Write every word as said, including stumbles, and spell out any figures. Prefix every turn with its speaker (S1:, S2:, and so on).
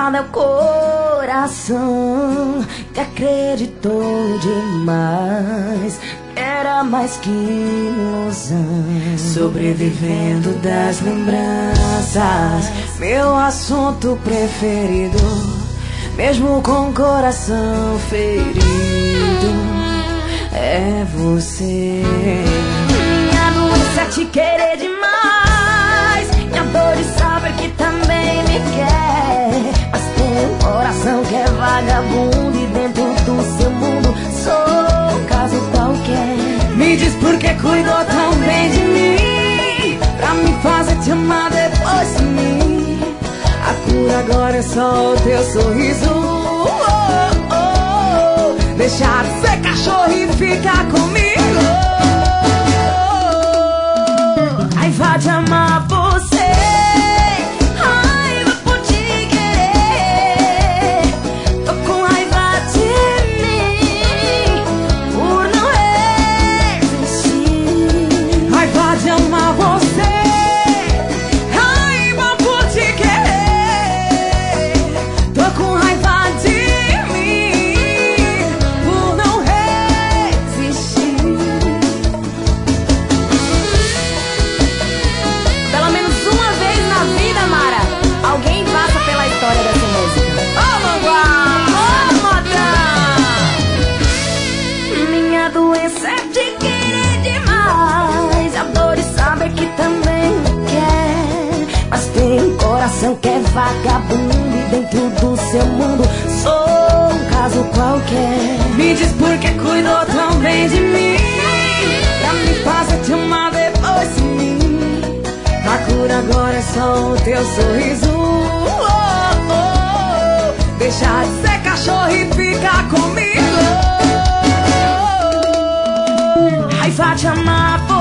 S1: culpado é o coração que acreditou demais. Era mais que ilusão, sobrevivendo das lembranças. Meu assunto preferido, mesmo com o coração ferido, é você. Minha doença é te querer demais, minha dor de saber que também me quer. Mas tem um coração que é vagabundo e dentro do seu mundo sou um caso qualquer. Me diz por que cuidou tão bem de mim, pra me fazer te amar depois de mim. A cura agora é só o teu sorriso. Oh, oh, oh. Deixar de ser cachorro e ficar comigo. Raiva de amar você, raiva por te querer. Tô com raiva de mim por não resistir. Raiva de amar você, raiva por te querer. Tô com raiva de mim por não resistir. Pelo menos uma vez na vida, Mara, alguém passa pela história dessa música. Ô, Manguá! Ô, Modão! Minha doença é te querer demais, a dor de saber que também me quer. Mas tem um coração que é vagabundo e dentro do seu mundo sou um caso qualquer. Me diz por que cuidou tão bem de mim, pra me fazer te amar depois de mim. A cura agora é só o teu sorriso. Oh, oh. Deixar de ser cachorro e ficar comigo. Raiva de amar